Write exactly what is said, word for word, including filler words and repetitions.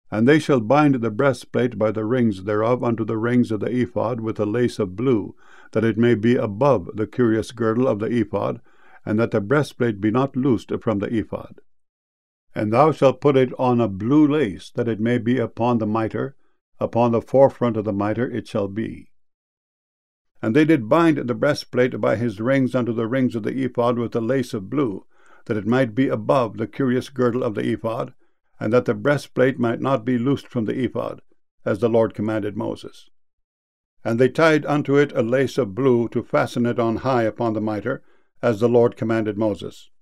And they shall bind the breastplate by the rings thereof unto the rings of the ephod with a lace of blue, that it may be above the curious girdle of the ephod, and that the breastplate be not loosed from the ephod. And thou shalt put it on a blue lace, that it may be upon the mitre, upon the forefront of the mitre it shall be. And they did bind the breastplate by his rings unto the rings of the ephod with a lace of blue, that it might be above the curious girdle of the ephod, and that the breastplate might not be loosed from the ephod, as the Lord commanded Moses. And they tied unto it a lace of blue to fasten it on high upon the mitre, as the Lord commanded Moses.